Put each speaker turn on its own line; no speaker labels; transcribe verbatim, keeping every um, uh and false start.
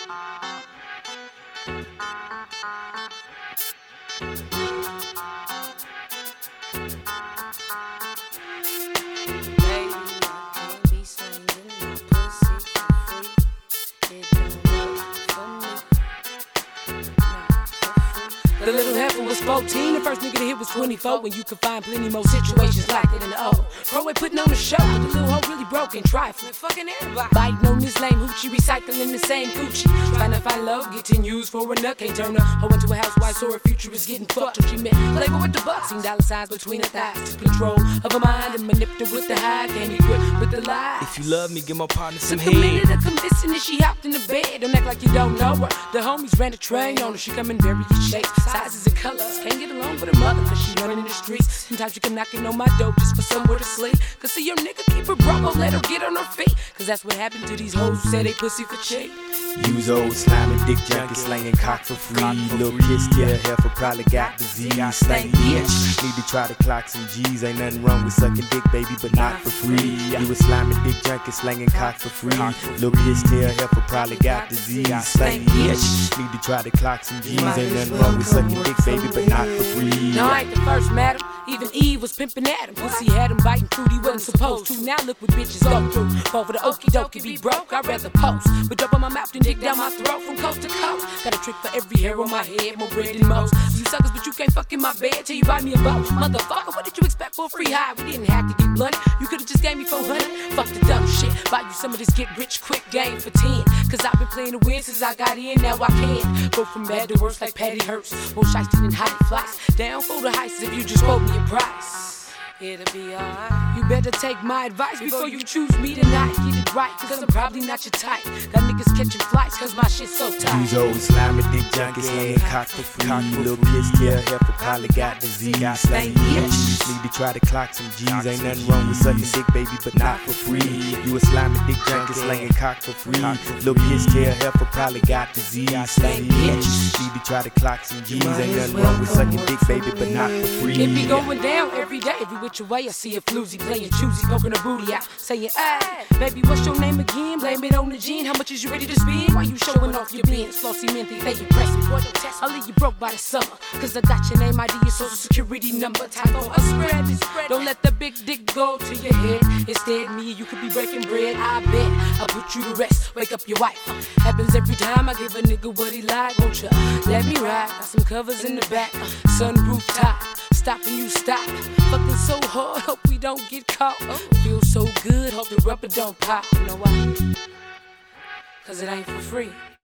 The little heifer was fourteen, the first nigga to hit was twenty-four. When you could find plenty more situations like it in the O. Pro ain't putting on the show, but the little hoe really broken, trifling, fucking everybody. Biting on this lame hoochie, recycling the same Gucci. Trying to find love, getting used for a nut. Can't turn her hoe into a housewife, so her future is getting fucked. Till she met labor with the bucks, seen dollar signs between her thighs. Took control of her mind and manipulated with the high. Can't equip with the lies.
If you love me, give my partner some
head. Took a minute of convincing and she hopped in the bed. Don't act like you don't know her. The homies ran a train on her. She come in various shapes, sizes and colors. Can't get along with her mother cause she running in the streets. Sometimes she come knocking on my door just for somewhere to sleep. Cause see your nigga keep her broke, don't let her get on her feet. Cause that's what happened to these hoes who say they pussy for cheap.
Use old slimy dick junkie slanging cock for free. Little kiss, yeah, heifer probably got disease. Stank bitch. Need to try to clock some G's. Ain't nothing wrong with sucking dick, baby, but not for free. You a slimy dick junkie slanging cock for free. Little kiss, yeah, heifer probably got disease. Stank bitch. Need to try to clock some G's. Ain't nothing wrong with sucking dick, baby, but not for free.
No, I ain't the first, madam. Even Eve was pimping at him. Pussy had him biting fruit he wasn't supposed to. Now look what bitches go through. Fall for the okie dokie, be broke. I'd rather post. But dope on my mouth than dick down my throat from coast to coast. Got a trick for every hair on my head, more bread than most. You suckers, but you can't fuck in my bed till you buy me a boat. Motherfucker, what did you expect for a free high? We didn't have to get blunt. You could've just gave me four hundred. Fuck the dumb shit. Buy you some of this get rich quick game for ten. Cause I've been playing to win since I got in, now I can. Go from bad to worse like Patty Hearst. More shiesty than high flies. Down for the heists if you just quote me a price. It'll be alright. You better take my advice before you choose me tonight. Get it right, cause I'm probably not your type. Got niggas catching flights cause my shit's so tight.
These old slimy dick junkies slanging cock for free. Little kiss, yeah, heifer probably got disease. Stank bitch. Need to try to clock some G's. Ain't nothing wrong with sucking dick, baby, but not for free. You a slimy dick junkie slanging cock for free. Little kiss, yeah, heifer probably got disease. Stank bitch. Need to try to clock some G's. Ain't nothing wrong with sucking dick, baby, but not for free.
It be going down every day, every which way I see a floozy playing choosy, poking a booty out, saying, hey, baby, what's your name again? Blame it on the gin. How much is you ready to spend? Why you showing off your bins? Flossy men think they impressive. Boy, don't test me. I'll leave you broke by the summer. Cause I got your name, I D, your social security number. Time for a spread it. Don't let the big dick go to your head. Instead, me, you could be breaking bread. I bet I'll put you to rest. Wake up your wife. Happens every time I give a nigga what he like. Won't you let me ride? Got some covers in the back. Sunroof top. Stopping you stop. Fucking so hard, hope we don't get caught. Feel so good, hope the rubber don't pop. You know why? Cause it ain't for free.